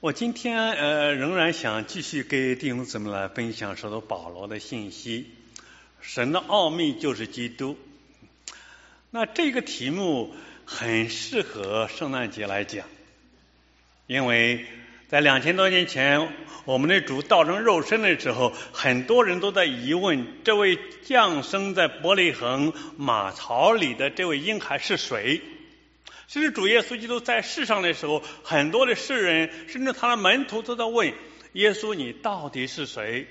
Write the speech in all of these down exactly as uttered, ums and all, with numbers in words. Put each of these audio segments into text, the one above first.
我今天呃仍然想继续给弟兄姊妹来分享使徒保罗的信息。神的奥秘就是基督。那这个题目很适合圣诞节来讲，因为在两千多年前，我们的主道成肉身的时候，很多人都在疑问，这位降生在伯利恒马槽里的这位婴孩是谁？其实主耶稣基督在世上的时候，很多的世人甚至他的门徒都在问耶稣，你到底是谁？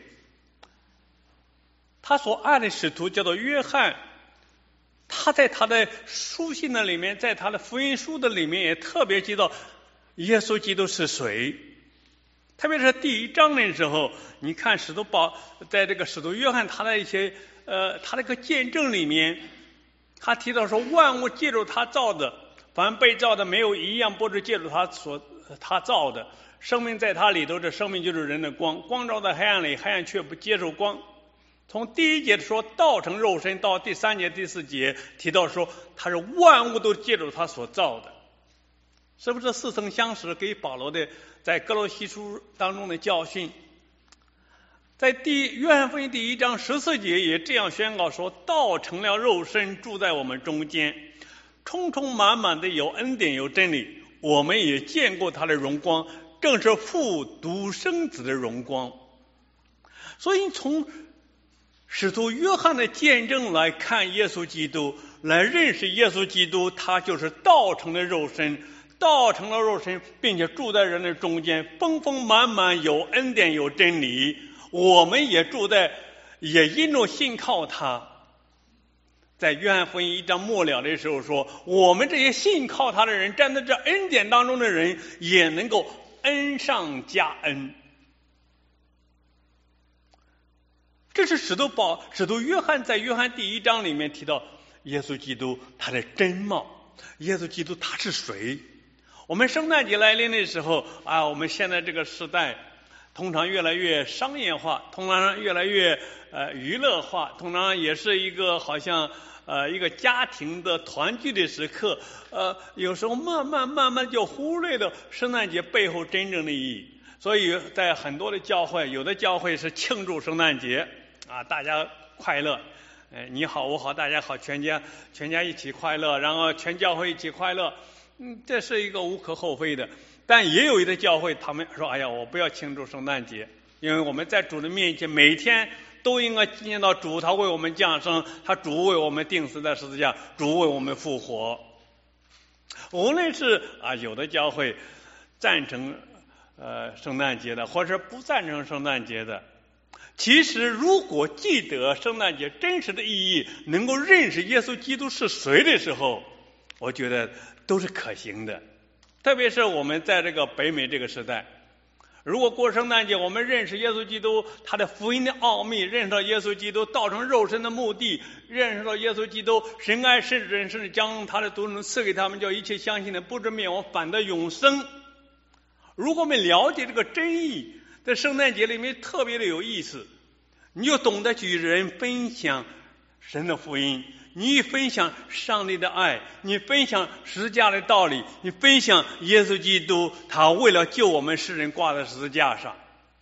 他所爱的使徒叫做约翰，他在他的书信的里面，在他的福音书的里面也特别提到耶稣基督是谁。特别是第一章的时候，你看使徒保在这个使徒约翰他的一些呃他那个见证里面，他提到说万物借助他造的，凡被造的没有一样不是借助他所他造的，生命在他里头，这生命就是人的光，光照在黑暗里，黑暗却不接受光。从第一节说道成肉身到第三节第四节提到说他是万物都借助他所造的，是不是似曾相识？给保罗的在哥罗西书当中的教训，在第约翰福音第一章十四节也这样宣告说，道成了肉身住在我们中间，充充满满的有恩典有真理，我们也见过他的荣光，正是父独生子的荣光。所以从使徒约翰的见证来看耶稣基督，来认识耶稣基督，他就是道成的肉身，道成了肉身，并且住在人的中间，丰丰满满有恩典有真理，我们也住在，也因着信靠他。在约翰福音一章末了的时候说，我们这些信靠他的人，站在这恩典当中的人，也能够恩上加恩。这是使徒保使徒约翰在约翰第一章里面提到耶稣基督他的真貌，耶稣基督他是谁？我们圣诞节来临的时候啊，我们现在这个时代通常越来越商业化，通常越来越呃娱乐化，通常也是一个好像呃一个家庭的团聚的时刻，呃有时候慢慢慢慢就忽略了圣诞节背后真正的意义。所以在很多的教会，有的教会是庆祝圣诞节啊，大家快乐，呃你好我好大家好，全家全家一起快乐，然后全教会一起快乐，嗯这是一个无可厚非的。但也有一些教会他们说，哎呀我不要庆祝圣诞节，因为我们在主的面前每天都应该纪念到主他为我们降生，他主为我们钉死在十字架，主为我们复活。无论是啊有的教会赞成呃圣诞节的，或者不赞成圣诞节的，其实如果记得圣诞节真实的意义，能够认识耶稣基督是谁的时候，我觉得都是可行的。特别是我们在这个北美这个时代，如果过圣诞节我们认识耶稣基督他的福音的奥秘，认识到耶稣基督道成肉身的目的，认识到耶稣基督神爱世人，甚至将他的独生子赐给他们，叫一切相信的不至灭亡反得永生。如果我们了解这个真意，在圣诞节里面特别的有意思，你就懂得去与人分享神的福音，你分享上帝的爱，你分享十字架的道理，你分享耶稣基督他为了救我们世人挂在十字架上，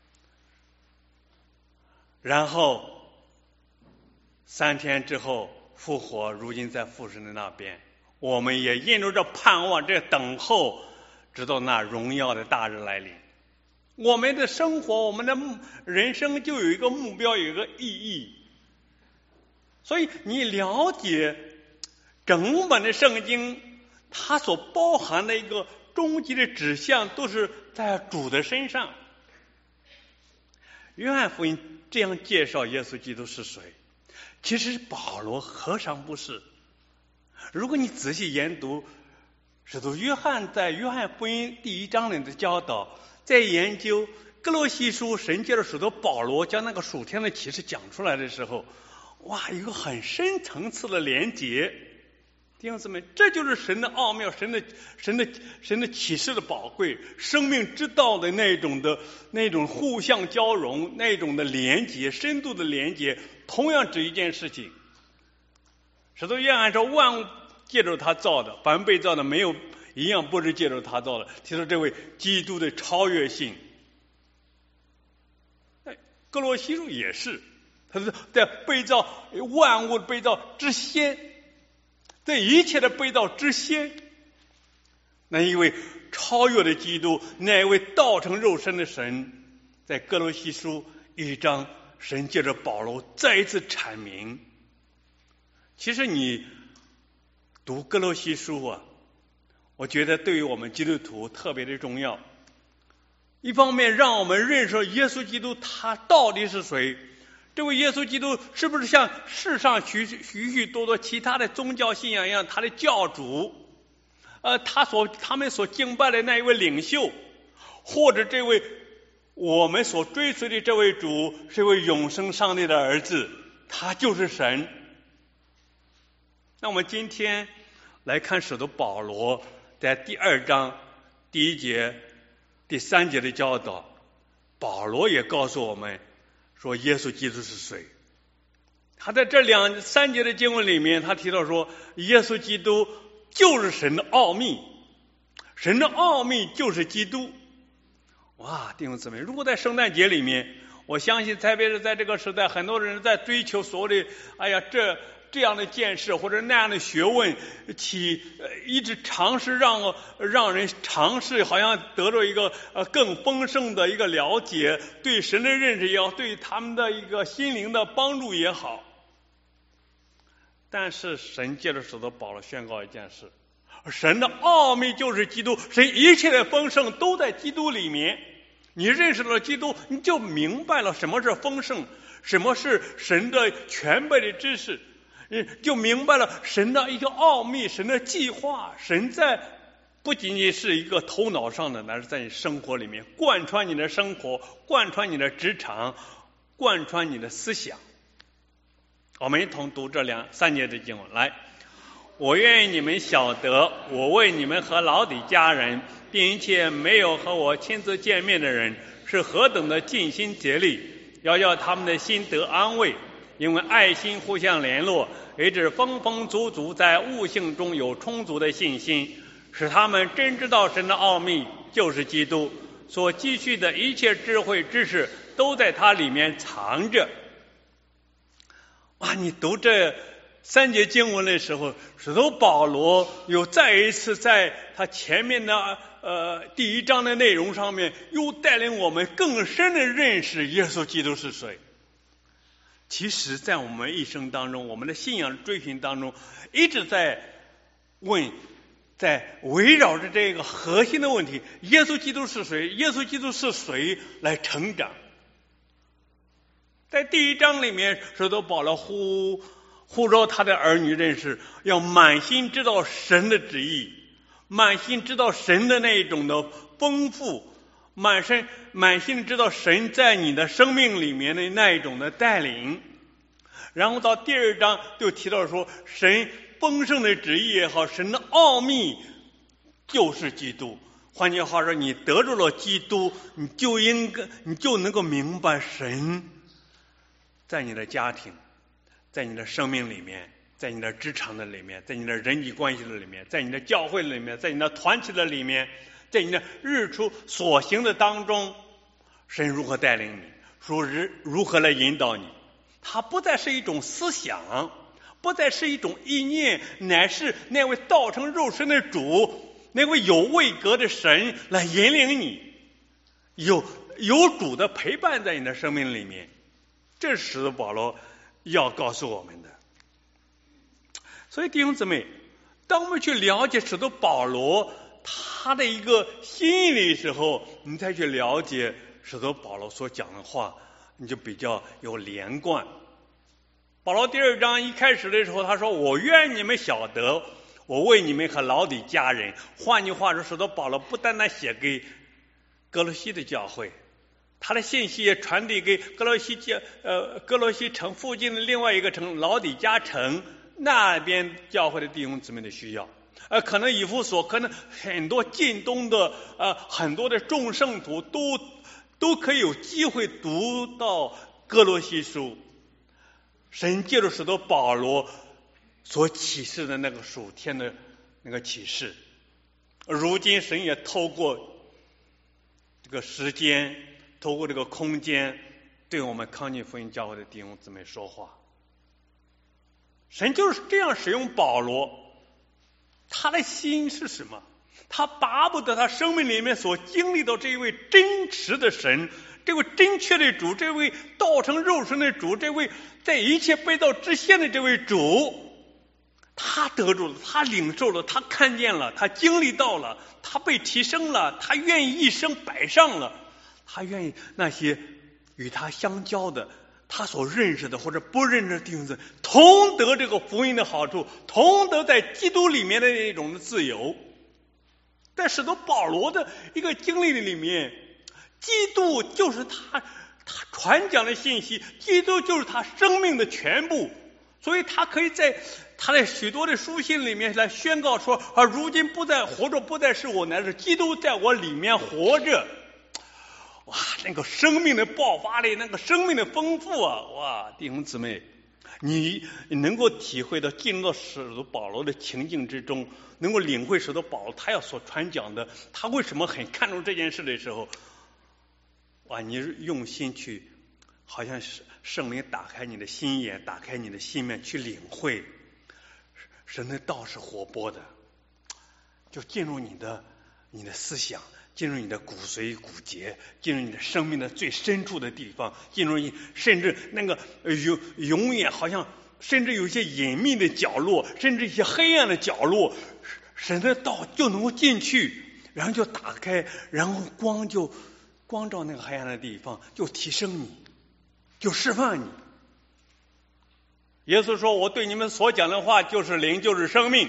然后三天之后复活，如今在父神的那边，我们也印着这盼望，这等候，直到那荣耀的大日来临。我们的生活，我们的人生就有一个目标，有一个意义。所以你了解整本的圣经，它所包含的一个终极的指向都是在主的身上。约翰福音这样介绍耶稣基督是谁，其实保罗何尝不是？如果你仔细研读使徒约翰在约翰福音第一章里的教导，在研究哥罗西书神借着使徒保罗将那个属天的启示讲出来的时候，哇，一个很深层次的连结。弟兄姊妹，这就是神的奥妙，神的神的神的启示的宝贵，生命之道的那种的那种互相交融，那种的连结，深度的连结，同样指一件事情。使徒约翰说万物借着他造的，凡被造的没有一样不是借着他造的，提出这位基督的超越性。哥罗西书也是，他是在被造万物被造之先，在一切的被造之先，那一位超越的基督，那一位道成肉身的神，在哥罗西书一章，神借着保罗再一次阐明。其实你读哥罗西书啊，我觉得对于我们基督徒特别的重要。一方面让我们认识耶稣基督他到底是谁，这位耶稣基督是不是像世上许许许多多其他的宗教信仰一样，他的教主，呃，他所他们所敬拜的那一位领袖，或者这位我们所追随的这位主是一位永生上帝的儿子，他就是神。那我们今天来看使徒保罗在第二章第一节第三节的教导，保罗也告诉我们说耶稣基督是谁。他在这两三节的经文里面，他提到说耶稣基督就是神的奥秘，神的奥秘就是基督。哇，弟兄姊妹，如果在圣诞节里面，我相信特别是在这个时代，很多人在追求所谓的哎呀这这样的见识或者那样的学问，起一直尝试让让人尝试好像得到一个呃更丰盛的一个了解，对神的认识也好，对他们的一个心灵的帮助也好。但是神借着使徒保罗宣告一件事，神的奥秘就是基督，神一切的丰盛都在基督里面。你认识了基督，你就明白了什么是丰盛，什么是神的全备的知识，就明白了神的一个奥秘，神的计划。神在不仅仅是一个头脑上的，乃是在你生活里面贯穿你的生活，贯穿你的职场，贯穿你的思想。我们一同读这两三节的经文来。我愿意你们晓得，我为你们和老底家人，并一切没有和我亲自见面的人，是何等的尽心竭力，要叫他们的心得安慰，因为爱心互相联络，以致丰丰足足在悟性中有充足的信心，使他们真知道神的奥秘就是基督，所积蓄的一切智慧知识都在他里面藏着。哇，你读这三节经文的时候，使徒保罗又再一次在他前面的呃第一章的内容上面，又带领我们更深的认识耶稣基督是谁。其实在我们一生当中，我们的信仰追寻当中，一直在问，在围绕着这个核心的问题，耶稣基督是谁？耶稣基督是谁来成长。在第一章里面，使徒保罗呼呼召他的儿女认识，要满心知道神的旨意，满心知道神的那种的丰富，满身满心知道神在你的生命里面的那一种的带领。然后到第二章就提到说，神丰盛的旨意也好，神的奥秘就是基督。换句话说，你得着了基督，你就应该你就能够明白神在你的家庭，在你的生命里面，在你的职场的里面，在你的人际关系的里面，在你的教会里面，在你的团体的里面，在你的日出所行的当中，神如何带领你，如如何来引导你。它不再是一种思想，不再是一种意念，乃是那位道成肉身的主，那位有位格的神来引领你，有有主的陪伴在你的生命里面。这是使徒保罗要告诉我们的。所以弟兄姊妹，当我们去了解使徒保罗他的一个心意的时候，你再去了解使徒保罗所讲的话，你就比较有连贯。保罗第二章一开始的时候，他说：“我愿你们晓得，我为你们和老底家人。”换句话说，使徒保罗不单单写给哥罗西的教会，他的信息也传递给哥罗西教呃哥罗西城附近的另外一个城老底加城那边教会的弟兄姊妹的需要。呃，可能以弗所，可能很多近东的呃很多的众圣徒都都可以有机会读到哥罗西书。神借着使徒保罗所启示的那个属天的那个启示， 如今神也透过这个时间，透过这个空间，对我们康健福音教会的弟兄姊妹说话。神就是这样使用保罗，他的心是什么？他巴不得他生命里面所经历到这一位真实的神，这位真确的主，这位道成肉身的主，这位在一切被造之先的这位主，他得住了，他领受了，他看见了，他经历到了，他被提升了，他愿意一生摆上了，他愿意那些与他相交的，他所认识的或者不认识的弟兄姊妹同得这个福音的好处，同得在基督里面的那种的自由。在使徒保罗的一个经历里面，基督就是他他传讲的信息，基督就是他生命的全部，所以他可以在他的许多的书信里面来宣告说啊，如今不再活着，不再是我，乃是基督在我里面活着。哇，那个生命的爆发力，那个生命的丰富啊！哇，弟兄姊妹，你能够体会到进入到使徒保罗的情境之中，能够领会使徒保罗他要所传讲的，他为什么很看重这件事的时候，哇，你用心去，好像是圣灵打开你的心眼，打开你的心面去领会，神的道是活泼的，就进入你的你的思想，进入你的骨髓骨节，进入你的生命的最深处的地方，进入你甚至那个永永远好像甚至有一些隐秘的角落，甚至一些黑暗的角落，神的道就能够进去，然后就打开，然后光就光照那个黑暗的地方，就提升你，就释放你。耶稣说，我对你们所讲的话就是灵，就是生命，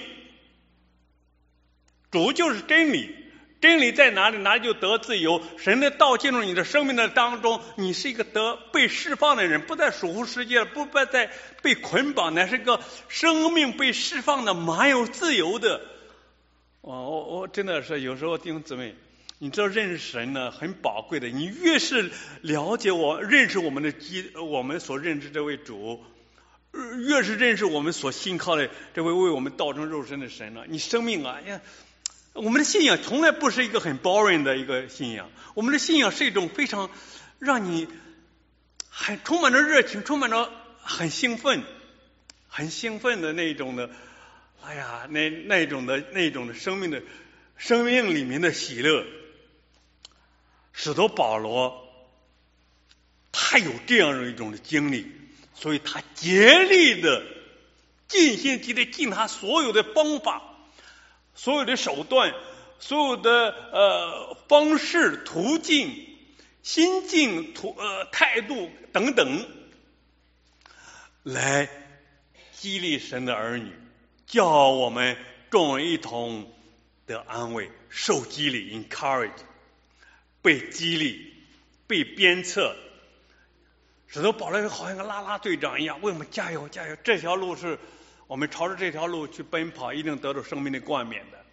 主就是真理，真理在哪里，哪里就得自由。神的道进入你的生命的当中，你是一个得被释放的人，不再属乎世界，不再被捆绑，乃是一个生命被释放的，满有自由的。我我我真的是有时候弟兄姊妹，你知道认识神呢很宝贵的，你越是了解我认识我们的基我们所认识这位主，越是认识我们所信靠的这位为我们道成肉身的神呢，你生命啊呀，我们的信仰从来不是一个很 boring 的一个信仰，我们的信仰是一种非常让你很充满着热情，充满着很兴奋很兴奋的那种的，哎呀，那那种的那种的生命的生命里面的喜乐。使徒保罗他有这样一种的经历，所以他竭力的尽心竭力尽他所有的方法，所有的手段，所有的呃方式途径心境途呃态度等等，来激励神的儿女，叫我们众人一同得安慰，受激励 encourage， 被激励，被鞭策。使徒保罗好像个啦啦队长一样，为我们加油加油，这条路是我们朝着这条路去奔跑，一定得到生命的冠冕的。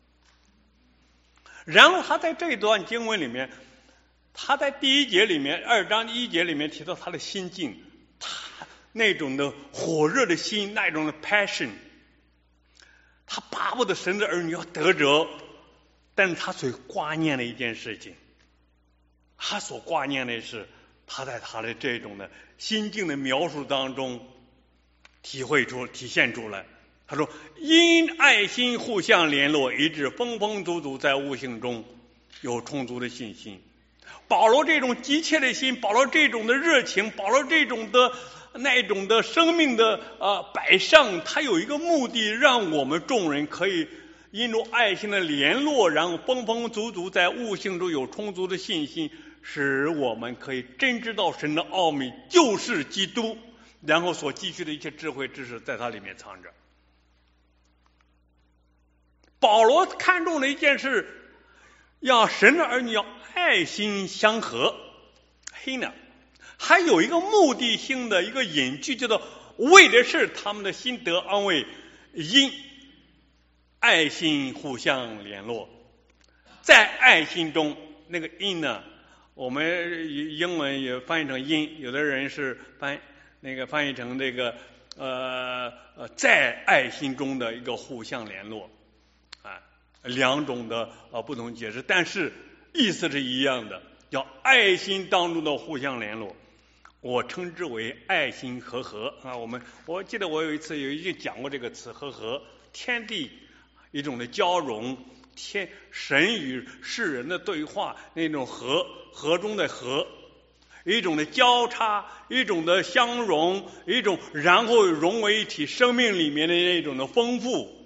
然后他在这段经文里面，他在第一节里面二章第一节里面提到他的心境，他那种的火热的心，那种的 passion， 他巴不得神的儿女要得着，但是他所挂念的一件事情，他所挂念的是他在他的这种的心境的描述当中体会出体现出来。他说因爱心互相联络，以致丰丰足足在悟性中有充足的信心。保罗这种急切的心，保罗这种的热情，保罗这种的那种的生命的呃摆上，他有一个目的，让我们众人可以因着爱心的联络，然后丰丰足足在悟性中有充足的信心，使我们可以真知道神的奥秘就是基督，然后所积蓄的一切智慧知识在他里面藏着。保罗看重的一件事，让神的儿女要爱心相合。嘿呢，还有一个目的性的一个隐句，叫做为的是他们的心得安慰，因爱心互相联络。在爱心中，那个因呢，我们英文也翻译成因，有的人是翻那个翻译成这个呃呃在爱心中的一个互相联络啊。 两种的呃不同解释，但是意思是一样的，叫爱心当中的互相联络。我称之为爱心和合啊。我们我记得我有一次有已经讲过这个词和合，天地一种的交融，天神与世人的对话，那种和和中的和，一种的交叉，一种的相融，一种然后融为一体，生命里面的那种的丰富。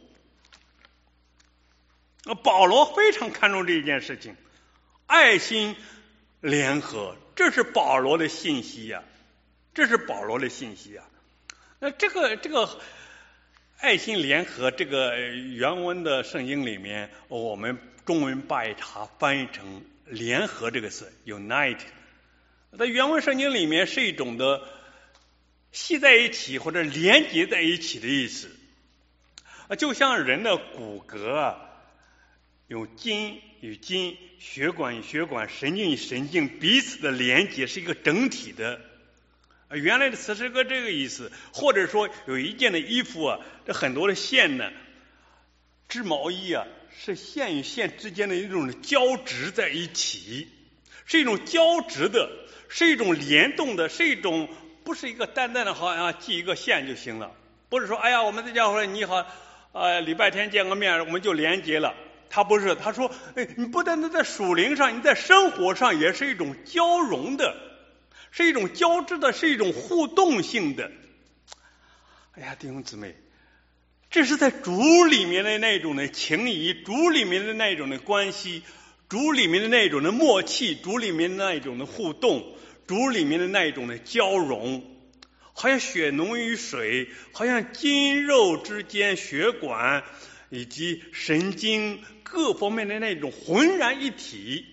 保罗非常看重这一件事情，爱心联合，这是保罗的信息呀、啊，这是保罗的信息啊。那这个这个爱心联合，这个原文的圣经里面，我们中文把它翻译成联合这个词 unite。在原文圣经里面是一种的系在一起或者连接在一起的意思，就像人的骨骼啊，有筋与筋、血管与血管、神经与神经彼此的连接，是一个整体的。原来的词是个这个意思，或者说有一件的衣服啊，这很多的线呢，织毛衣啊，是线与线之间的一种交织在一起，是一种交织的，是一种联动的，是一种不是一个单单的好像系一个线就行了，不是说哎呀我们在教会你好呃礼拜天见个面我们就连接了。他不是，他说哎，你不单单在属灵上，你在生活上也是一种交融的，是一种交织的，是一种互动性的。哎呀，弟兄姊妹，这是在主里面的那种的情谊，主里面的那种的关系，主里面的那种的默契，主里面的那种的互动，主里面的那种的交融，好像血浓于水，好像筋肉之间血管以及神经各方面的那种浑然一体。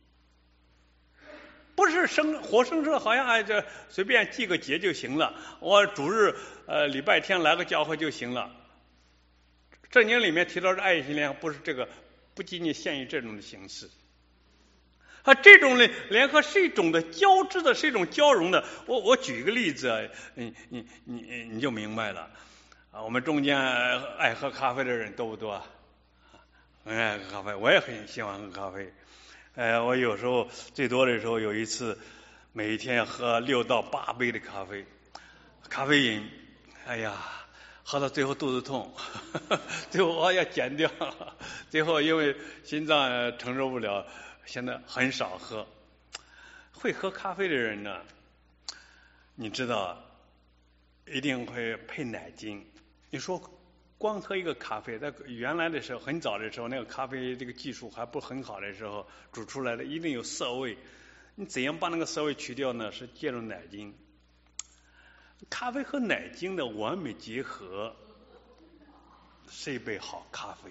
不是生活生生好像哎这随便记个节就行了，我主日呃礼拜天来个教会就行了。圣经里面提到的爱心联合不是这个，不仅仅限于这种的形式。啊，这种的联合是一种的交织的，是一种交融的。我我举一个例子啊，你你你你就明白了啊。我们中间爱喝咖啡的人多不多？爱喝咖啡，我也很喜欢喝咖啡。呃，我有时候最多的时候，有一次每天要喝六到八杯的咖啡，咖啡因，哎呀，喝到最后肚子痛，呵呵最后我要减掉，最后因为心脏承受不了，现在很少喝。会喝咖啡的人呢，你知道一定会配奶精。你说光喝一个咖啡，在原来的时候，很早的时候，那个咖啡这个技术还不很好的时候，煮出来的一定有涩味。你怎样把那个涩味去掉呢？是借助奶精。咖啡和奶精的完美结合，是一杯好咖啡。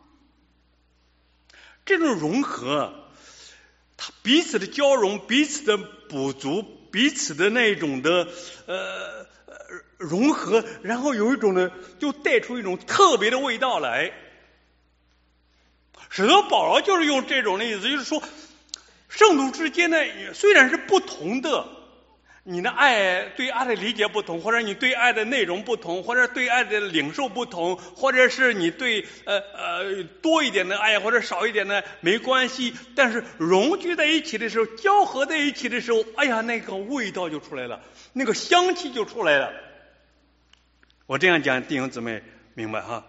这种融合，它彼此的交融，彼此的补足，彼此的那种的呃。融合，然后有一种呢，就带出一种特别的味道来。使得保罗就是用这种的意思，就是说，圣徒之间呢，虽然是不同的，你的爱对爱的理解不同，或者你对爱的内容不同，或者对爱的领受不同，或者是你对呃呃多一点的爱或者少一点的没关系，但是融聚在一起的时候，交合在一起的时候，哎呀，那个味道就出来了，那个香气就出来了。我这样讲，弟兄姊妹明白哈？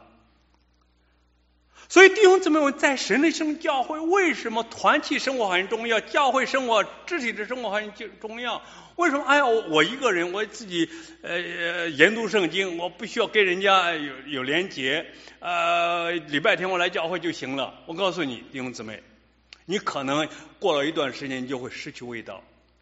所以弟兄姊妹们，在神的生教会，为什么团体生活很重要？教会生活、肢体的生活很重要？为什么？哎呀，我我一个人，我自己呃研读圣经，我不需要跟人家有有连结，呃，礼拜天我来教会就行了。我告诉你，弟兄姊妹，你可能过了一段时间，你就会失去味道。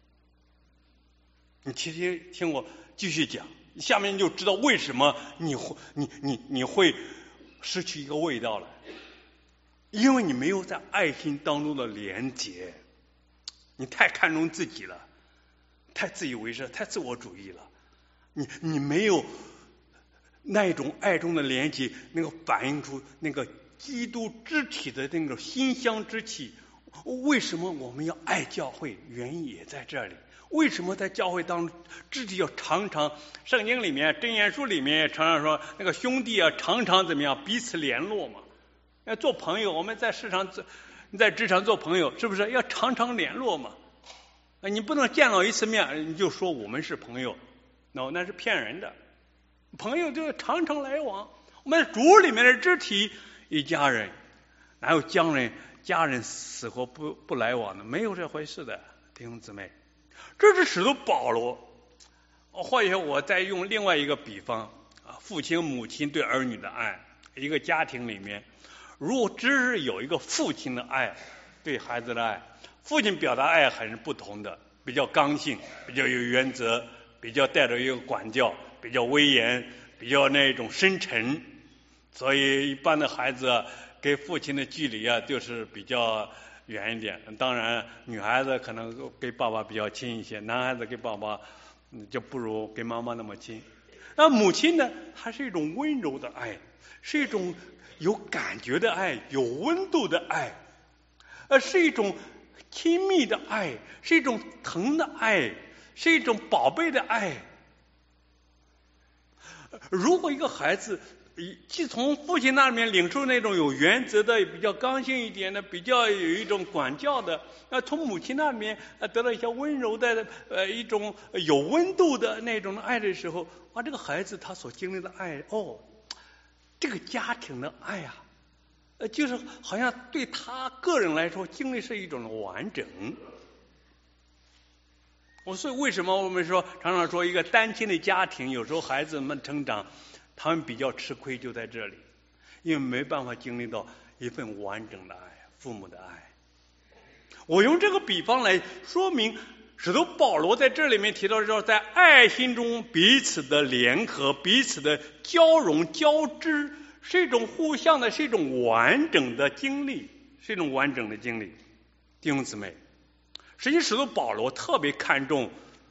你听听听我继续讲。下面你就知道为什么你会你你你会失去一个味道了，因为你没有在爱心当中的连结，你太看重自己了，太自以为是，太自我主义了，你你没有那种爱中的连结，那个反映出那个基督肢体的那个馨香之气。为什么我们要爱教会？原因也在这里。为什么在教会当中肢体要常常，圣经里面箴言书里面也常常说那个兄弟啊常常怎么样彼此联络嘛。 要做朋友，我们在市场做，在职场做朋友，是不是要常常联络嘛？你不能见到一次面你就说我们是朋友，那、no, 那是骗人的。朋友就常常来往，我们主里面的肢体一家人，哪有家人家人死活不不来往的？没有这回事的，弟兄姊妹。这是使徒保罗。或者我再用另外一个比方啊，父亲母亲对儿女的爱，一个家庭里面，如果只是有一个父亲的爱，对孩子的爱，父亲表达爱很是不同的，比较刚性，比较有原则，比较带着一个管教，比较威严，比较那种深沉。所以一般的孩子跟父亲的距离啊，就是比较远一点。当然女孩子可能跟爸爸比较亲一些，男孩子跟爸爸就不如跟妈妈那么亲。那母亲呢，还是一种温柔的爱，是一种有感觉的爱，有温度的爱，呃，是一种亲密的爱，是一种疼的爱，是一种宝贝的爱。如果一个孩子既从父亲那里面领受那种有原则的、比较刚性一点的、比较有一种管教的，那从母亲那里面得到一些温柔的、呃一种有温度的那种爱的时候，哇，这个孩子他所经历的爱，哦，这个家庭的爱啊，呃，就是好像对他个人来说，经历是一种完整。我所以为什么我们说常常说一个单亲的家庭，有时候孩子们成长，他们比较吃亏就在这里，因为没办法经历到一份完整的爱，父母的爱。我用这个比方来说明，使徒保罗在这里面提到说，在爱心中彼此的联合，彼此的交融交织，是一种互相的，是一种完整的经历，是一种完整的经历。弟兄姊妹，实际使徒保罗特别看重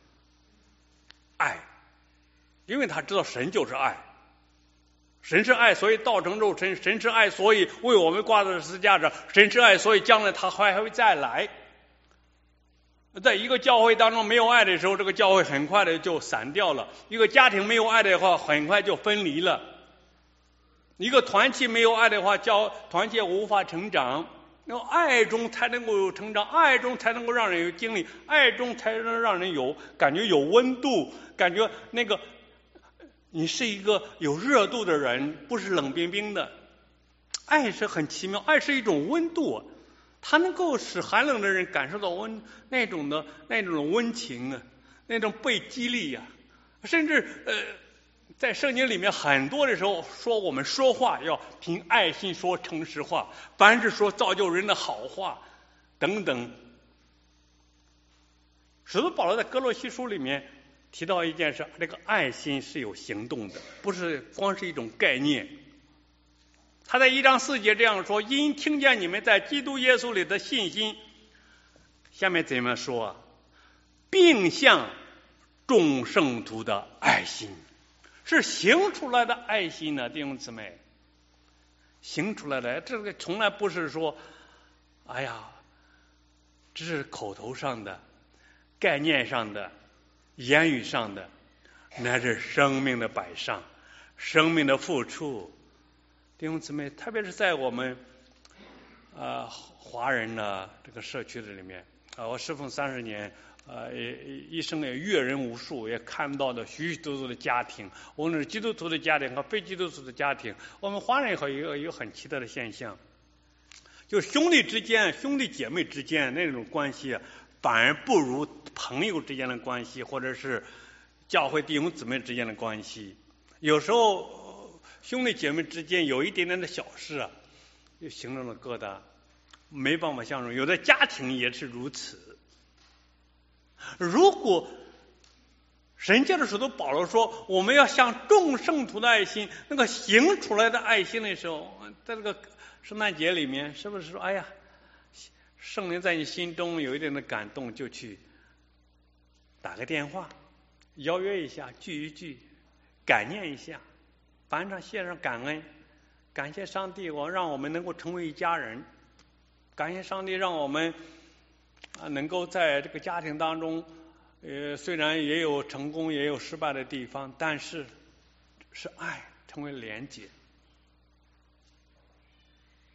爱，因为他知道神就是爱，神是爱，所以道成肉身；神是爱，所以为我们挂在十字架上；神是爱，所以将来他还会再来。在一个教会当中没有爱的时候，这个教会很快的就散掉了；一个家庭没有爱的话，很快就分离了；一个团体没有爱的话，教团体无法成长。要爱中才能够有成长，爱中才能够让人有经历，爱中才能让人有感觉，有温度，感觉那个你是一个有热度的人，不是冷冰冰的。爱是很奇妙，爱是一种温度，它能够使寒冷的人感受到温那种的那种温情啊，那种被激励啊，甚至呃。在圣经里面很多的时候说，我们说话要凭爱心说诚实话，凡是说造就人的好话等等。使徒保罗在哥罗西书里面提到一件事，这个爱心是有行动的，不是光是一种概念。他在一章四节这样说，因听见你们在基督耶稣里的信心，下面怎么说，并向众圣徒的爱心，是行出来的爱心呢，弟兄姊妹，行出来的，这个从来不是说，哎呀，这是口头上的、概念上的、言语上的，那是生命的摆上、生命的付出。弟兄姊妹，特别是在我们啊、呃、华人的这个社区的里面啊、呃，我侍奉三十年。呃，一生也阅人无数，也看到的许许多多的家庭，无论是基督徒的家庭和非基督徒的家庭。我们华人有一个一个很奇特的现象，就是兄弟之间、兄弟姐妹之间那种关系，反而不如朋友之间的关系，或者是教会弟兄姊妹之间的关系。有时候兄弟姐妹之间有一点点的小事啊，就形成了疙瘩，没办法相处。有的家庭也是如此。如果神借着使徒保罗说我们要向众圣徒的爱心，那个行出来的爱心的时候，在这个圣诞节里面是不是说，哎呀，圣灵在你心中有一点的感动，就去打个电话邀约一下，聚一聚，感念一下，凡上献上感恩，感谢上帝，我让我们能够成为一家人，感谢上帝让我们啊，能够在这个家庭当中，呃，虽然也有成功也有失败的地方，但是是爱成为连结。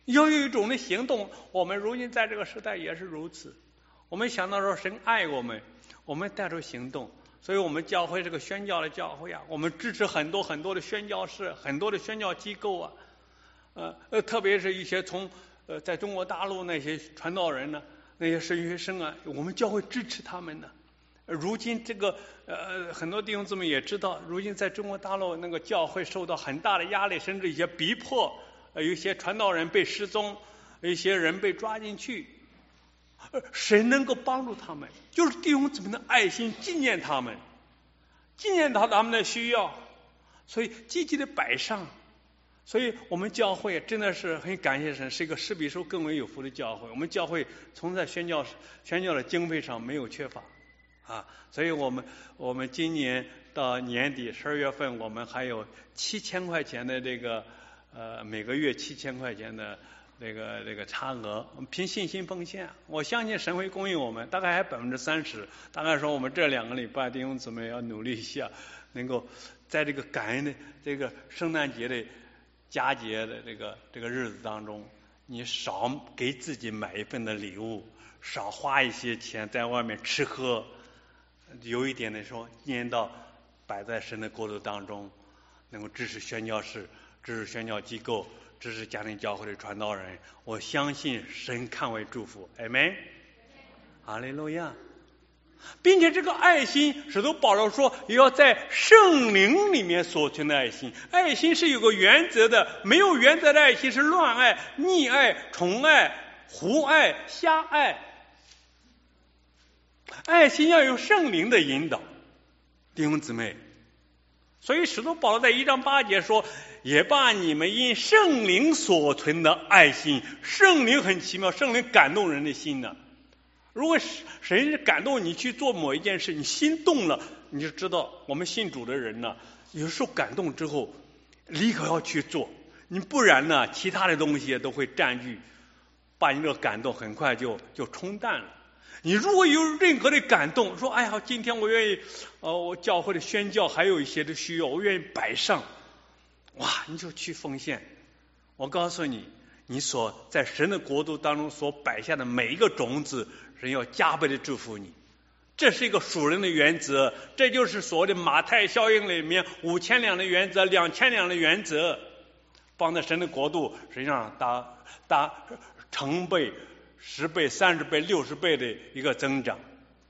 要有一种的行动。我们如今在这个时代也是如此，我们想到说神爱我们，我们带出行动。所以我们教会这个宣教的教会啊，我们支持很多很多的宣教士，很多的宣教机构啊，呃呃，特别是一些从呃在中国大陆那些传道人呢，那些神学生啊，我们教会支持他们呢。如今这个呃很多弟兄姊妹也知道，如今在中国大陆那个教会受到很大的压力，甚至一些逼迫，呃、有一些传道人被失踪，有一些人被抓进去，呃、谁能够帮助他们？就是弟兄姊妹的爱心纪念他们，纪念到他们的需要，所以积极的摆上。所以我们教会真的是很感谢神，是一个施比受更为有福的教会。我们教会从在宣教宣教的经费上没有缺乏啊，所以我们我们今年到年底十二月份，我们还有七千块钱的这个呃每个月七千块钱的这个这个差额，我们凭信心奉献。我相信神会供应我们，大概还百分之三十。大概说我们这两个礼拜弟兄姊妹要努力一下，能够在这个感恩的这个圣诞节的佳节的这个这个日子当中，你少给自己买一份的礼物，少花一些钱在外面吃喝。有一点的说，念到摆在神的国度当中，能够支持宣教士，支持宣教机构，支持家庭教会的传道人，我相信神看为祝福。阿们，哈利路亚。并且这个爱心，使徒保罗说，也要在圣灵里面所存的爱心。爱心是有个原则的，没有原则的爱心是乱爱、溺爱、宠爱、胡爱、瞎爱。爱心要有圣灵的引导，弟兄姊妹。所以使徒保罗在一章八节说，也把你们因圣灵所存的爱心。圣灵很奇妙，圣灵感动人的心呢、啊。如果神感动你去做某一件事，你心动了，你就知道我们信主的人呢，有时候感动之后立刻要去做，你不然呢，其他的东西都会占据，把你这个感动很快就就冲淡了。你如果有任何的感动，说哎呀，今天我愿意，呃，我教会的宣教还有一些的需要，我愿意摆上，哇，你就去奉献。我告诉你，你所在神的国度当中所摆下的每一个种子，神要加倍的祝福你。这是一个属人的原则，这就是所谓的马太效应里面五千两的原则、两千两的原则，放在神的国度，实际上打打成倍、十倍、三十倍、六十倍的一个增长。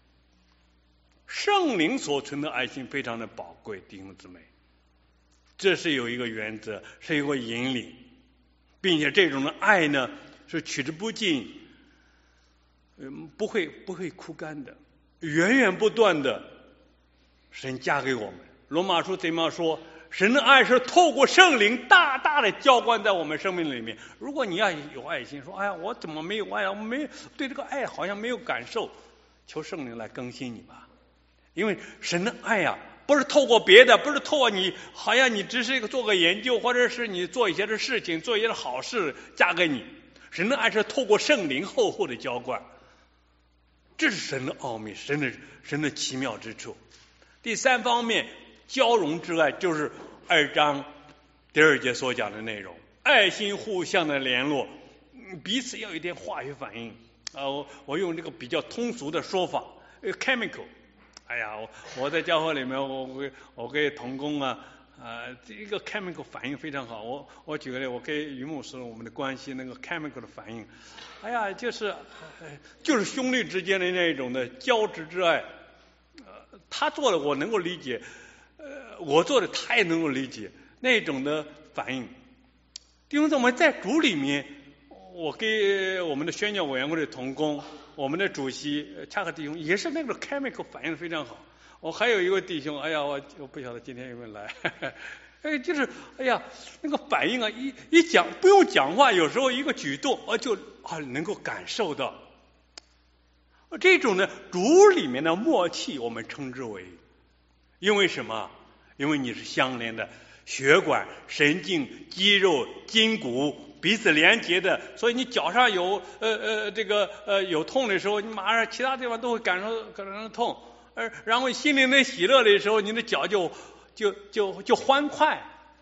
圣灵所存的爱心非常的宝贵，弟兄姊妹，这是有一个原则，是有个引领，并且这种的爱呢是取之不尽，嗯，不会不会枯干的，源源不断的，神加给我们。罗马书怎么说？神的爱是透过圣灵大大的浇灌在我们生命里面。如果你要有爱心，说哎呀，我怎么没有爱啊？我没对这个爱好像没有感受，求圣灵来更新你吧。因为神的爱呀、啊，不是透过别的，不是透过你，好像你只是一个做个研究，或者是你做一些的事情，做一些的好事加给你。神的爱是透过圣灵厚厚的浇灌，这是神的奥秘，神的神的奇妙之处。第三方面，交融之爱，就是二章第二节所讲的内容，爱心互相的联络，彼此要有一点化学反应啊。我我用这个比较通俗的说法 ，chemical。哎呀，我我在教会里面，我我我跟同工啊，呃，这个 chemical 反应非常好。我我举个例，我跟于牧师我们的关系，那个 chemical 的反应，哎呀，就是就是兄弟之间的那种的交织之爱。呃，他做的我能够理解，呃，我做的他也能够理解那种的反应。弟兄姊妹，在主里面，我跟我们的宣教委员会的同工，我们的主席恰克弟兄也是那个 chemical 反应非常好。我还有一位弟兄，哎呀，我我不晓得今天有没有来，哎，就是哎呀，那个反应啊，一一讲不用讲话，有时候一个举动，啊就啊能够感受到。这种呢，主里面的默契，我们称之为，因为什么？因为你是相连的，血管、神经、肌肉、筋骨彼此连接的，所以你脚上有呃呃这个呃有痛的时候，你马上其他地方都会感受感受到痛，而然后心灵的喜乐的时候，你的脚就就就就欢快。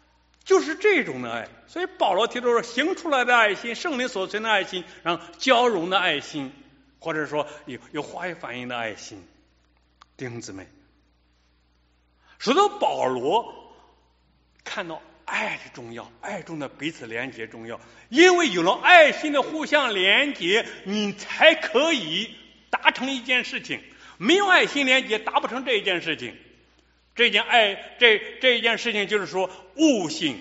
就是这种的爱。所以保罗提出说，行出来的爱心，圣灵所存的爱心，然后交融的爱心，或者说有有化学反应的爱心。弟兄姊妹，使得保罗看到爱的重要，爱中的彼此连结重要，因为有了爱心的互相连结，你才可以达成一件事情。没有爱心连结，达不成这一件事情。这件爱，这这一件事情就是说悟性。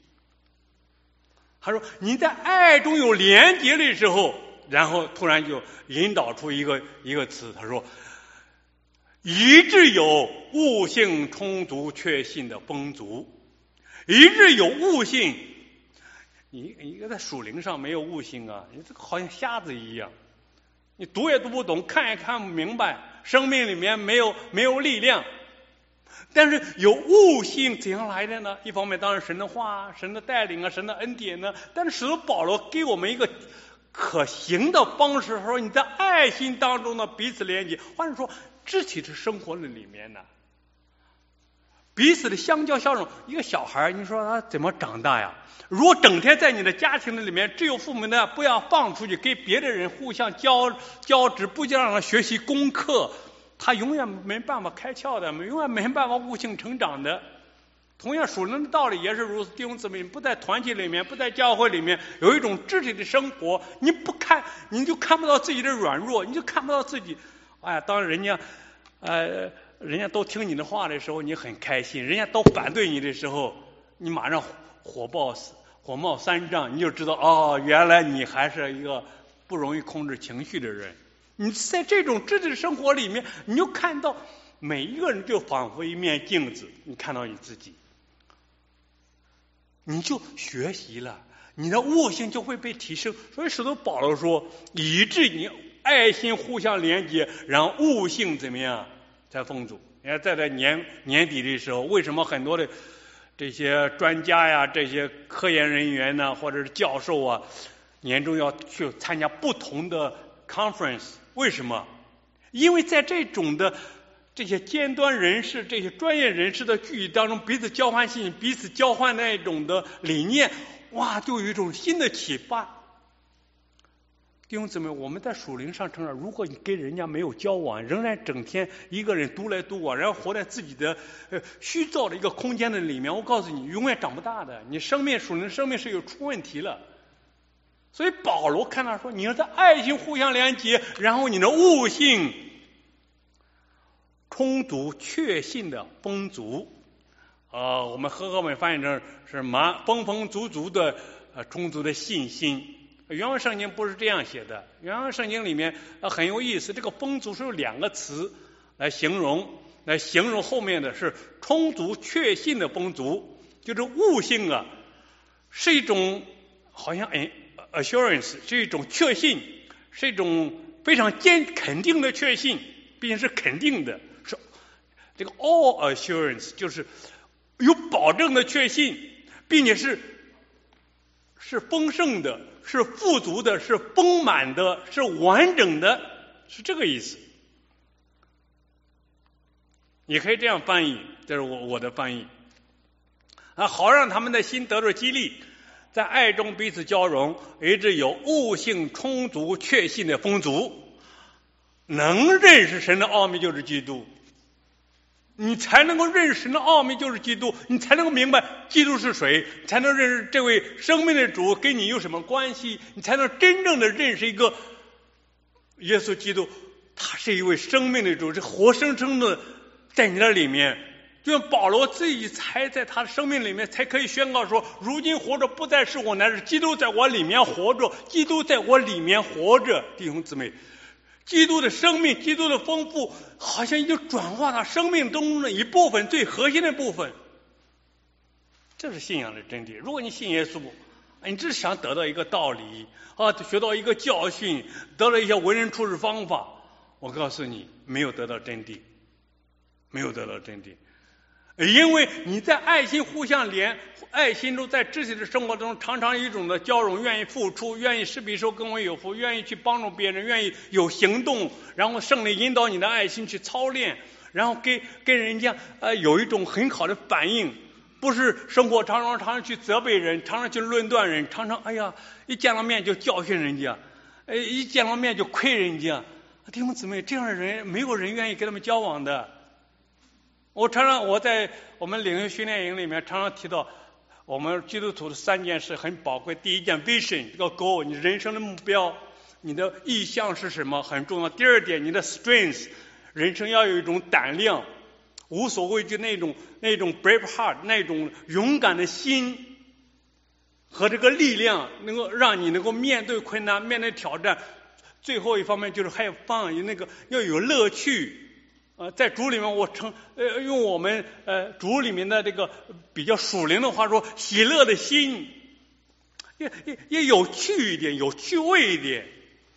他说你在爱中有连结的时候，然后突然就引导出一个一个词，他说以致有悟性充足确信的丰足。以致有悟性，你一个在属灵上没有悟性啊，你这个好像瞎子一样，你读也读不懂，看也看不明白，生命里面没有没有力量。但是有悟性怎样来的呢？一方面当然神的话、神的带领啊、神的恩典呢，但是使徒保罗给我们一个可行的方式，说你在爱心当中呢彼此连接，或者说肢体的生活的里面呢，彼此的相交相融。一个小孩你说他怎么长大呀？如果整天在你的家庭的里面，只有父母呢不要放出去给别的人互相交交织，不就让他学习功课，他永远没办法开窍的，永远没办法悟性成长的。同样属灵的道理也是如此。弟兄姊妹，不在团体里面，不在教会里面有一种肢体的生活，你不看你就看不到自己的软弱，你就看不到自己。哎呀，当人家呃人家都听你的话的时候，你很开心；人家都反对你的时候，你马上火爆火冒三丈，你就知道哦，原来你还是一个不容易控制情绪的人。你在这种肢体的生活里面，你就看到每一个人就仿佛一面镜子，你看到你自己，你就学习了，你的悟性就会被提升。所以使徒保罗说，以致你爱心互相连接，然后悟性怎么样才丰足。你看在这年年底的时候，为什么很多的这些专家呀、这些科研人员呢，或者是教授啊，年终要去参加不同的 conference？ 为什么？因为在这种的这些尖端人士、这些专业人士的聚集当中，彼此交换信息、彼此交换那种的理念，哇，就有一种新的启发。弟兄姊妹，我们在属灵上成长，如果你跟人家没有交往，仍然整天一个人独来独往，然后活在自己的呃虚造的一个空间的里面，我告诉你，永远长不大的，你生命属灵生命是有出问题了。所以保罗看到说，你要在爱心互相连接，然后你的悟性充足确信的丰足。呃，我们和合本翻译成是满丰丰足足的呃充足的信心。原文圣经不是这样写的，原文圣经里面呃很有意思，这个丰足是有两个词来形容，来形容后面的是充足确信的丰足，就是悟性啊，是一种好像哎 assurance， 是一种确信，是一种非常坚肯定的确信，并且是肯定的，是这个 all assurance， 就是有保证的确信，并且是是丰盛的，是富足的，是丰满的，是完整的，是这个意思。你可以这样翻译，这是我我的翻译啊，好让他们的心得着激励，在爱中彼此交融，以致有悟性充足确信的丰足，能认识神的奥秘就是基督。你才能够认识神的奥秘就是基督，你才能够明白基督是谁，才能认识这位生命的主跟你有什么关系，你才能真正的认识一个耶稣基督，他是一位生命的主，是活生生的在你的里面。就像保罗自己才在他的生命里面才可以宣告说，如今活着不再是我，乃是基督在我里面活着，基督在我里面活着。弟兄姊妹，基督的生命，基督的丰富，好像已经转化到生命中的一部分，最核心的部分。这是信仰的真谛。如果你信耶稣，你只是想得到一个道理啊，学到一个教训，得到一些为人处事方法，我告诉你，没有得到真谛，没有得到真谛。因为你在爱心互相连，爱心中在肢体的生活中常常有一种的交融，愿意付出，愿意施比受更为有福，愿意去帮助别人，愿意有行动，然后圣灵引导你的爱心去操练，然后给跟人家呃有一种很好的反应， 不是生活常常常常去责备人，常常去论断人，常常哎呀一见了面就教训人家，哎一见了面就亏人家。弟兄姊妹，这样的人没有人愿意跟他们交往的。我常常我在我们领袖训练营里面常常提到，我们基督徒的三件事很宝贵。第一件 vision， 这个 goal， 你人生的目标，你的意向是什么很重要。第二点，你的 strength， 人生要有一种胆量，无所畏惧那种那种 brave heart， 那种勇敢的心和这个力量，能够让你能够面对困难，面对挑战。最后一方面就是 have fun， 那个要有乐趣。呃，在主里面，我称呃用我们呃主里面的这个比较属灵的话说，喜乐的心，也也也有趣一点，有趣味一点。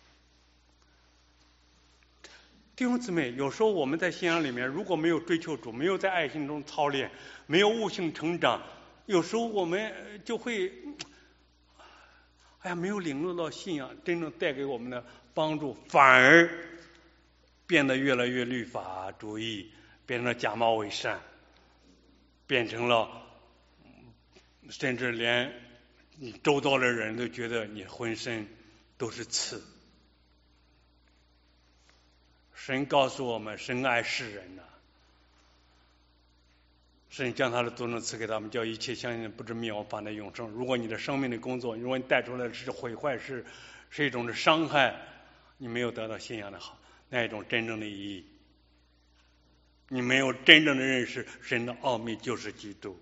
弟兄姊妹，有时候我们在信仰里面，如果没有追求主，没有在爱心中操练，没有悟性成长，有时候我们就会，哎呀，没有领悟到信仰真正带给我们的帮助，反而变得越来越律法主义，变成了假冒伪善，变成了甚至连你周遭的人都觉得你浑身都是刺。神告诉我们，神爱世人呐、啊，神将他的独生赐给他们，叫一切相信不知灭亡，反得永生。如果你的生命的工作，如果你带出来的是毁坏，是是一种的伤害，你没有得到信仰的好那一种真正的意义，你没有真正的认识神的奥秘就是基督。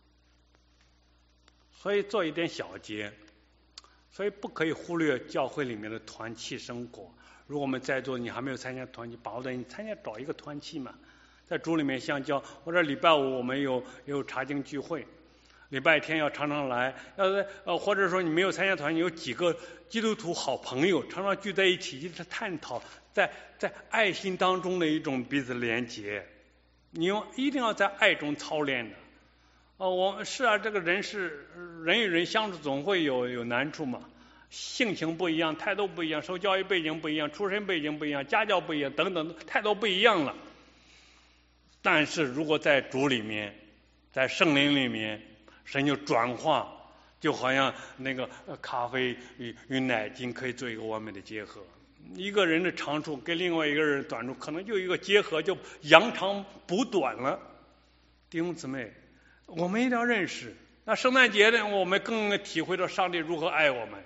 所以做一点小节，所以不可以忽略教会里面的团契生活。如果我们在座你还没有参加团契，把握的你参加找一个团契嘛，在主里面相交。或者礼拜五我们有有查经聚会，礼拜天要常常来。要是呃或者说你没有参加团，你有几个基督徒好朋友，常常聚在一起，一直探讨在在爱心当中的一种彼此连结。你用一定要在爱中操练的。哦，我是啊，这个人是人与人相处总会有有难处嘛。性情不一样，态度不一样，受教育背景不一样，出身背景不一样，家教不一样，等等，态度不一样了。但是如果在主里面，在圣灵里面，神就转化，就好像那个咖啡与与奶精可以做一个完美的结合。一个人的长处跟另外一个人的短处，可能就一个结合，就扬长补短了。弟兄姊妹，我们一定要认识。那圣诞节呢，我们更体会到上帝如何爱我们。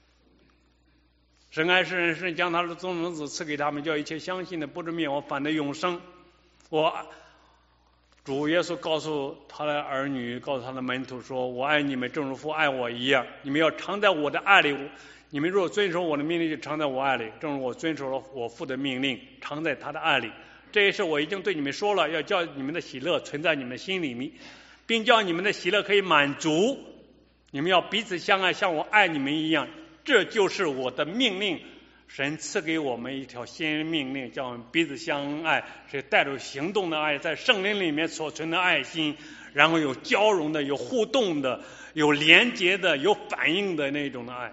神爱世人，神将他的独生子赐给他们，叫一切相信的不至灭亡，反得永生。我主耶稣告诉他的儿女，告诉他的门徒说：“我爱你们，正如父爱我一样。你们要常在我的爱里。你们若遵守我的命令，就常在我爱里，正如我遵守了我父的命令，常在他的爱里。这一事我已经对你们说了，要叫你们的喜乐存在你们心里面，并叫你们的喜乐可以满足。你们要彼此相爱，像我爱你们一样。这就是我的命令。神赐给我们一条新命令，叫我们彼此相爱，是带着行动的爱，在圣灵里面所存的爱心，然后有交融的，有互动的，有连结的，有反应的那种的爱。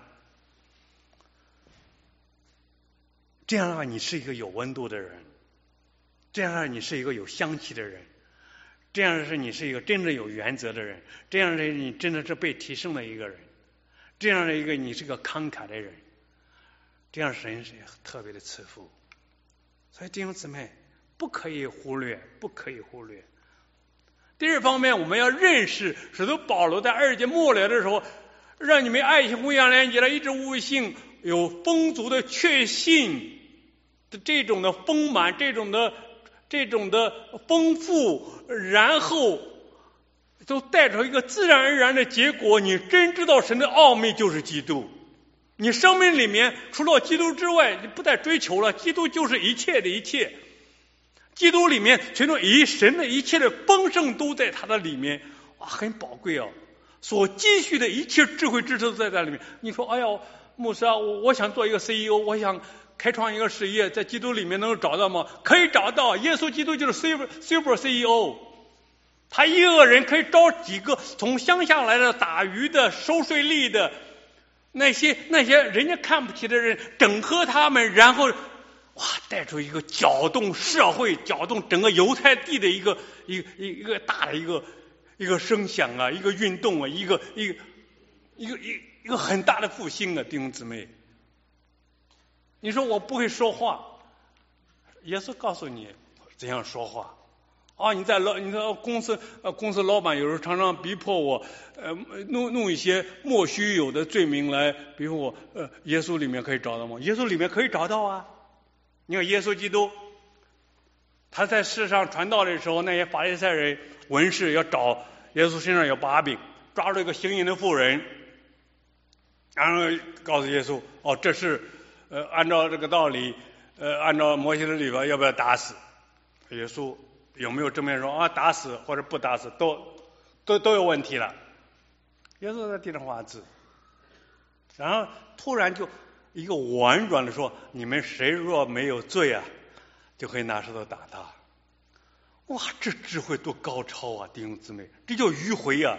这样的话，你是一个有温度的人，这样的话，你是一个有香气的人，这样是你是一个真正有原则的人，这样是你真的是被提升的一个人，这样的一个你是个慷慨的人，这样神是特别的赐福。所以弟兄姊妹，不可以忽略，不可以忽略。第二方面，我们要认识使徒保罗在二节末了的时候，让你们爱心互相连接了，一直悟性，有丰足的确信的这种的丰满，这种的这种的丰富，然后都带出一个自然而然的结果。你真知道神的奥秘就是基督，你生命里面除了基督之外，你不再追求了，基督就是一切的一切。基督里面存着以神的一切的丰盛都在他的里面，哇，很宝贵哦。所积蓄的一切智慧知识都在这里面。你说，哎呀，牧师啊，我我想做一个 C E O， 我想开创一个事业，在基督里面能够找到吗？可以找到，耶稣基督就是 super super C E O。他一个人可以招几个从乡下来的打鱼的、收税吏的，那些那些人家看不起的人，整合他们，然后哇，带出一个搅动社会、搅动整个犹太地的一个一个一个大的一个一个声响啊，一个运动啊，一个一个一个一一个很大的复兴啊，弟兄姊妹。你说我不会说话，耶稣告诉你怎样说话。啊，你在老，你说公司呃公司老板有时候常常逼迫我，呃弄弄一些莫须有的罪名来，比如我呃耶稣里面可以找到吗？耶稣里面可以找到啊。你看耶稣基督，他在世上传道的时候，那些法利赛人文士要找耶稣身上有把柄，抓住一个行淫的妇人，然后告诉耶稣，哦，这是呃按照这个道理，呃按照摩西的律法，要不要打死？耶稣有没有正面说啊打死或者不打死都都都有问题了？耶稣在地上画字，然后突然就一个婉转的说：“你们谁若没有罪啊，就可以拿石头打他。”哇，这智慧多高超啊，弟兄姊妹，这叫迂回啊！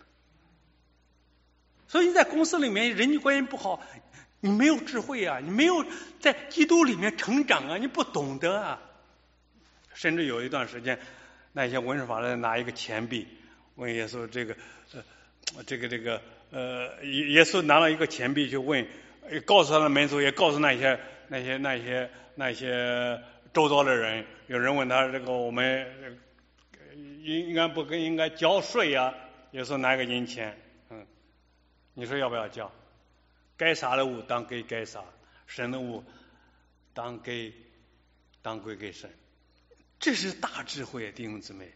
所以你在公司里面人际关系不好，你没有智慧啊，你没有在基督里面成长啊，你不懂得啊。甚至有一段时间，那些文士法人拿一个钱币问耶稣，这个呃，这个这个呃，耶稣拿了一个钱币去问，告诉他的门徒，也告诉那些那些那些那些周遭的人。有人问他，这个我们应该不应该交税呀？耶稣拿个银钱，嗯，你说要不要交？该撒的物当给该撒，神的物当给当归给神。这是大智慧，弟兄姊妹。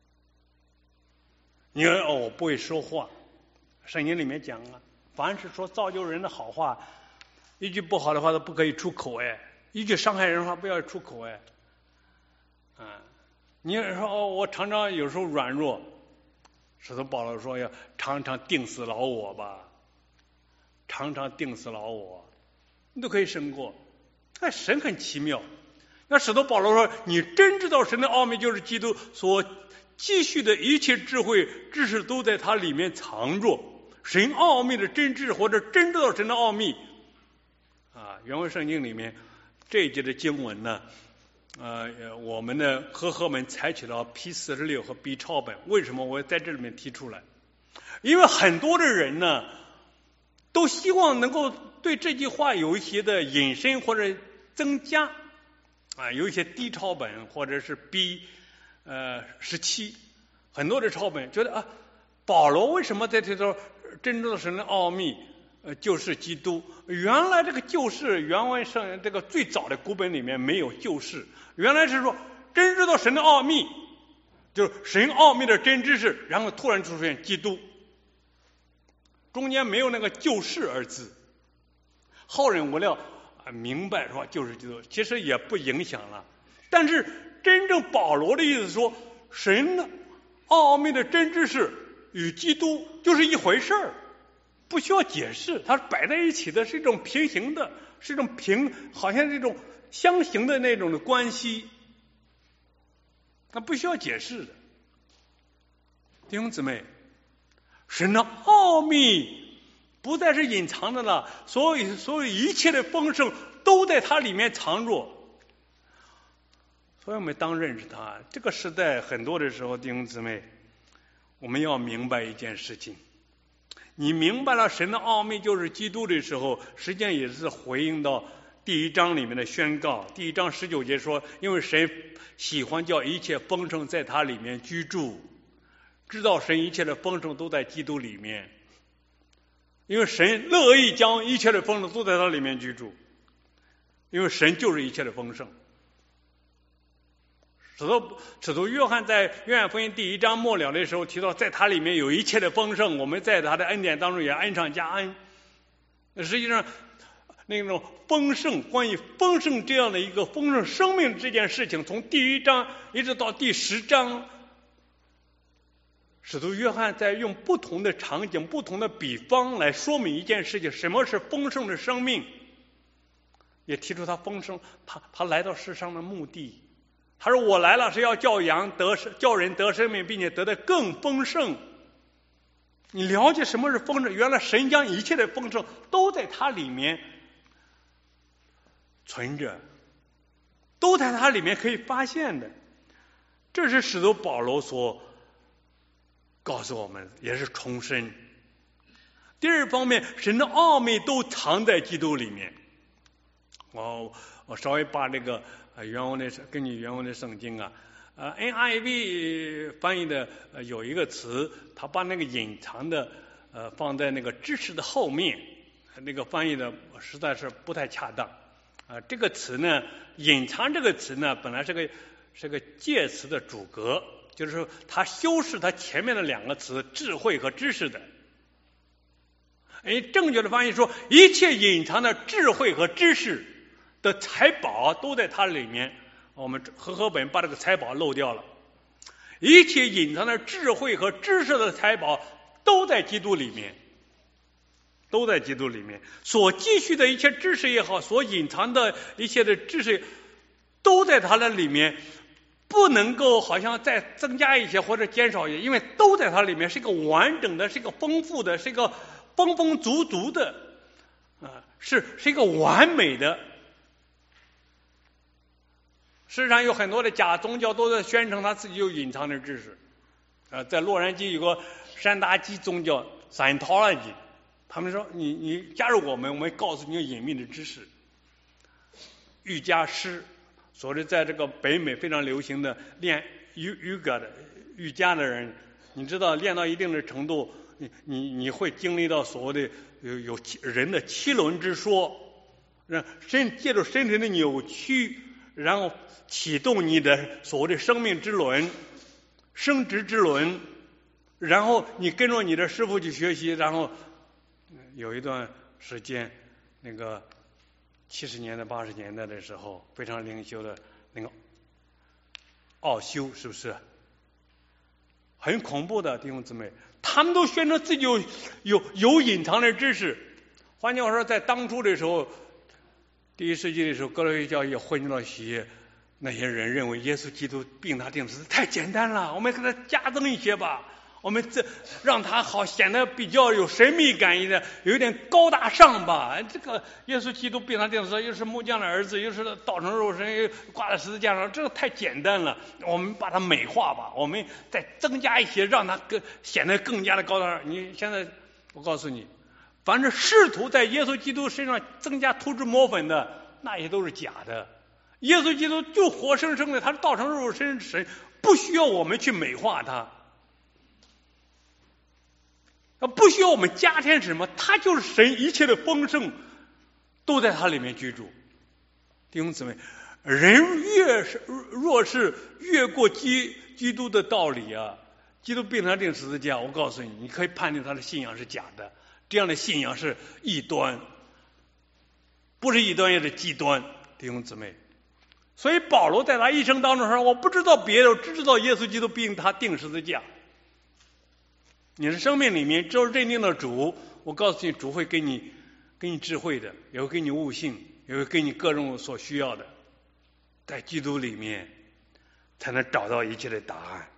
你说哦，我不会说话，圣经里面讲啊，凡是说造就人的好话，一句不好的话都不可以出口哎，一句伤害人的话不要出口哎。啊，你说哦，我常常有时候软弱，使徒保罗说要常常定死老我吧，常常定死老我，你都可以胜过。但神很奇妙。那使徒保罗说，你真知道神的奥秘，就是基督所积蓄的一切智慧知识都在它里面藏着。神奥秘的真知，或者真知道神的奥秘啊，原文圣经里面这一节的经文呢，呃，我们的和合本采取了 P 四十六和 B 抄本。为什么我在这里面提出来？因为很多的人呢，都希望能够对这句话有一些的引申或者增加。啊，有一些低抄本或者是 B 呃十七，很多的抄本觉得啊，保罗为什么在这头真正的神的奥秘，呃，就是基督。原来这个救世原文上这个最早的古本里面没有救世，原来是说真知道神的奥秘，就是神奥秘的真知识，然后突然出现基督，中间没有那个救世二字。后人我料。明白是吧？就是基督，其实也不影响了。但是真正保罗的意思说，神的奥秘的真知识与基督就是一回事儿，不需要解释，它摆在一起的是一种平行的，是一种平，好像是一种相形的那种的关系，它不需要解释的。弟兄姊妹，神的奥秘不再是隐藏的了，所有所有一切的丰盛都在它里面藏着。所以我们当认识它。这个时代很多的时候，弟兄姊妹，我们要明白一件事情：你明白了神的奥秘就是基督的时候，实际上也是回应到第一章里面的宣告。第一章十九节说，因为神喜欢叫一切丰盛在它里面居住，知道神一切的丰盛都在基督里面。因为神乐意将一切的丰盛都在它里面居住，因为神就是一切的丰盛。使徒使徒约翰在约翰福音第一章末了的时候提到，在它里面有一切的丰盛，我们在他的恩典当中也恩上加恩。实际上那种丰盛，关于丰盛这样的一个丰盛生命这件事情，从第一章一直到第十章，使徒约翰在用不同的场景、不同的比方来说明一件事情：什么是丰盛的生命，也提出他丰盛，他他来到世上的目的。他说：“我来了是要叫羊得叫人得生命，并且得的更丰盛。”你了解什么是丰盛？原来神将一切的丰盛都在它里面存着，都在它里面可以发现的。这是使徒保罗所告诉我们，也是重申。第二方面，神的奥秘都藏在基督里面。我我稍微把这个呃原文的根据原文的圣经啊，呃 N I V 翻译的呃有一个词，他把那个隐藏的呃放在那个知识的后面，那个翻译的实在是不太恰当。啊、呃，这个词呢，隐藏这个词呢，本来是个是个介词的主格，就是说它修饰它前面的两个词智慧和知识的。哎，正确的翻译说，一切隐藏的智慧和知识的财宝都在它里面。我们和合本把这个财宝漏掉了。一切隐藏的智慧和知识的财宝都在基督里面，都在基督里面。所积蓄的一切知识也好，所隐藏的一切的知识都在它的里面，不能够好像再增加一些或者减少一些，因为都在它里面，是一个完整的，是一个丰富的，是一个丰丰足足的，啊，是是一个完美的。世上有很多的假宗教都在宣称他自己有隐藏的知识，啊，在洛杉矶有个山达基宗教 Scientology， 他们说你你加入我们，我们告诉你有隐秘的知识。瑜伽师，所谓在这个北美非常流行的练瑜瑜伽的瑜伽的人，你知道练到一定的程度，你你你会经历到所谓的有有人的七轮之说，让身借助身体的扭曲，然后启动你的所谓的生命之轮、生殖之轮，然后你跟着你的师傅去学习，然后有一段时间，那个七十年代、八十年代的时候，非常灵修的那个奥修，是不是很恐怖的弟兄姊妹？他们都宣称自己有有有隐藏的知识。换句话说，在当初的时候，第一世纪的时候，哥罗西教义混进了血，那些人认为耶稣基督并他定死太简单了，我们给他加增一些吧，我们这让他好显得比较有神秘感一点，有点高大上吧。这个耶稣基督并他定死，又是木匠的儿子，又是道成肉身，又挂在十字架上，这个太简单了。我们把它美化吧，我们再增加一些，让他更显得更加的高大上。你现在我告诉你，凡是试图在耶稣基督身上增加涂脂抹粉的，那些都是假的。耶稣基督就活生生的，他是道成肉身神，不需要我们去美化他，不需要我们加添什么，他就是神，一切的丰盛都在他里面居住。弟兄姊妹，人越是若是越过基基督的道理啊，基督并他定十字架，我告诉你，你可以判定他的信仰是假的，这样的信仰是异端，不是异端也是极端。弟兄姊妹，所以保罗在他一生当中说，我不知道别的，我只知道耶稣基督并他定十字架。你的生命里面只有认定了主，我告诉你，主会给你给你智慧的，也会给你悟性，也会给你各种所需要的，在基督里面才能找到一切的答案。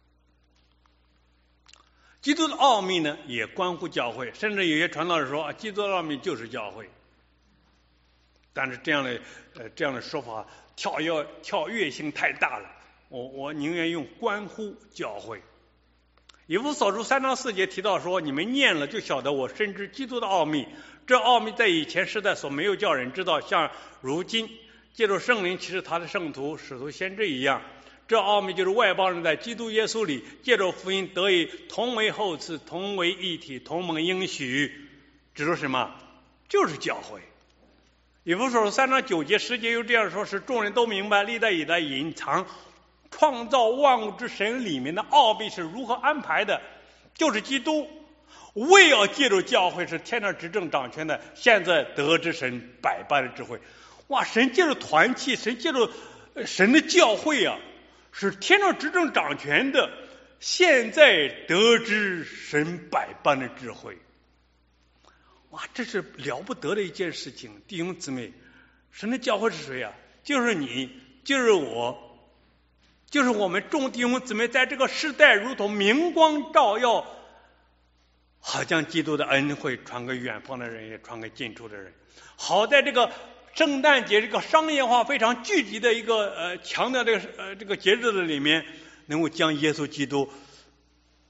基督的奥秘呢，也关乎教会，甚至有些传道人说啊，基督的奥秘就是教会。但是这样的呃这样的说法跳跃跳跃性太大了，我我宁愿用关乎教会。以弗所书三章四节提到说，你们念了就晓得我深知基督的奥秘，这奥秘在以前时代所没有叫人知道，像如今借着圣灵启示他的圣徒使徒先知一样。这奥秘就是外邦人在基督耶稣里借着福音得以同为后嗣，同为一体，同蒙应许。指出什么？就是教会。以弗所书三章九节十节又这样说，使众人都明白历代以来隐藏创造万物之神里面的奥秘是如何安排的，就是基督为要借助教会是天上执政掌权的，现在得知神百般的智慧。哇，神借助团契，神借助神的教会啊，是天上执政掌权的，现在得知神百般的智慧。哇，这是了不得的一件事情。弟兄姊妹，神的教会是谁啊？就是你，就是我，就是我们众弟兄姊妹，在这个时代如同明光照耀，好将基督的恩惠传给远方的人，也传给近处的人。好在这个圣诞节这个商业化非常聚集的一个呃强调这个呃这个节日的里面，能够将耶稣基督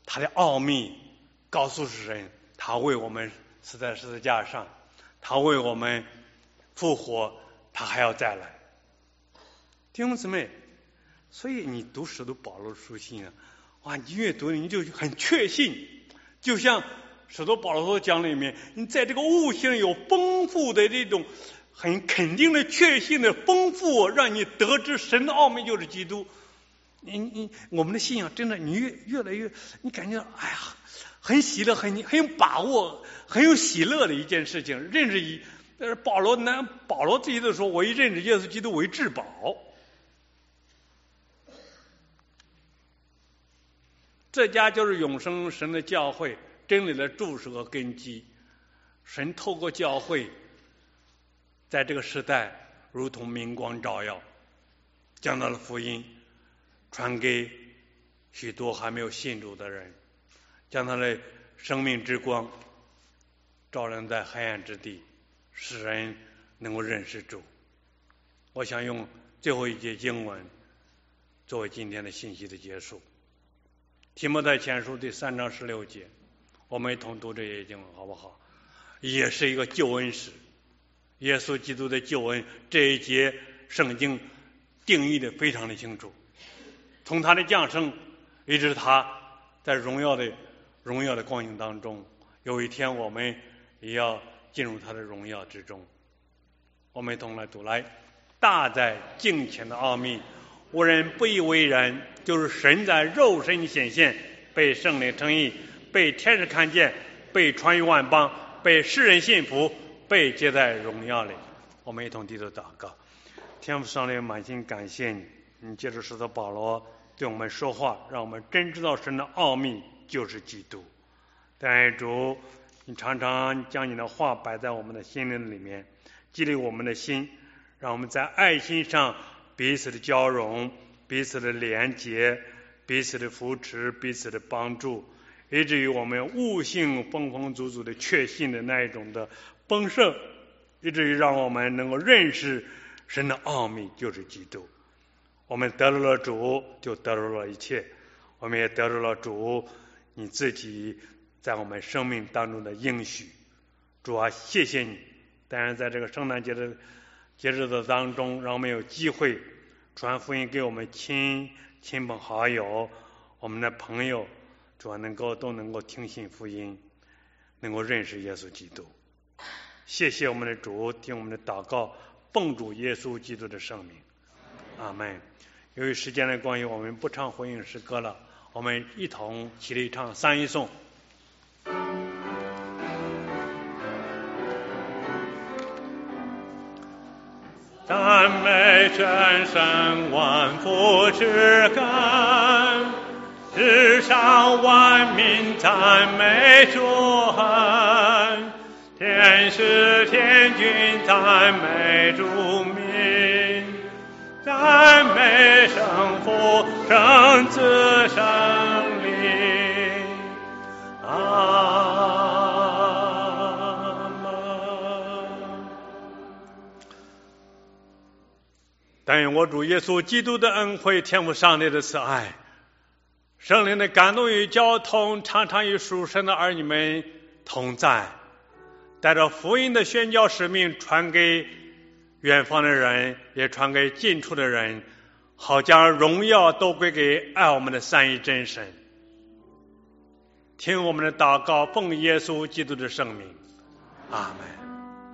他的奥秘告诉世人，他为我们死在十字架上，他为我们复活，他还要再来。弟兄姊妹，所以你读使徒保罗书信啊，哇，你越读你就很确信，就像使徒保罗所讲里面，你在这个悟性有丰富的这种很肯定的确信的丰富，让你得知神的奥秘就是基督。你你我们的信仰真的，你越越来越，你感觉哎呀，很喜乐，很很有把握，很有喜乐的一件事情。认识以，但是保罗呢，保罗自己都说，我以认识耶稣基督为至宝。这家就是永生神的教会，真理的注释和根基。神透过教会，在这个时代如同明光照耀，讲到了福音，传给许多还没有信主的人，将他的生命之光照亮在黑暗之地，使人能够认识主。我想用最后一节经文作为今天的信息的结束。提摩太前书第三章十六节，我们一同读这些经文好不好？也是一个救恩史，耶稣基督的救恩，这一节圣经定义的非常的清楚。从他的降生一直他在荣耀的荣耀的光景当中，有一天我们也要进入他的荣耀之中。我们一同来读，来，大在敬虔的奥秘，无人不以为然，就是神在肉身显现，被圣灵称义，被天使看见，被传于万邦，被世人信服，被接在荣耀里。我们一同低头祷告。天父上帝，满心感谢你，你借着使徒保罗对我们说话，让我们真知道神的奥秘就是基督。但主，你常常将你的话摆在我们的心灵里面，激励我们的心，让我们在爱心上彼此的交融，彼此的连结，彼此的扶持，彼此的帮助，以至于我们悟性丰丰足足的确信的那一种的丰盛，以至于让我们能够认识神的奥秘就是基督。我们得到了主，就得到了一切，我们也得到了主你自己在我们生命当中的应许。主啊，谢谢你。当然在这个圣诞节的节日的当中，让我们有机会传福音给我们亲亲朋好友，我们的朋友，主啊，能够都能够听信福音，能够认识耶稣基督。谢谢我们的主，听我们的祷告，奉主耶稣基督的圣名，阿们。由于时间的关系，我们不唱回应诗歌了，我们一同起立唱三一颂。赞美全神万福之根，世上万民赞美主恩，天使天君赞美主名，赞美圣父圣子圣灵，阿门。但愿我主耶稣基督的恩惠，天父上帝的慈爱，圣灵的感动与交通，常常与属神的儿女们同在，带着福音的宣教使命，传给远方的人，也传给近处的人，好将荣耀都归给爱我们的三一真神。听我们的祷告，奉耶稣基督的圣名，阿们。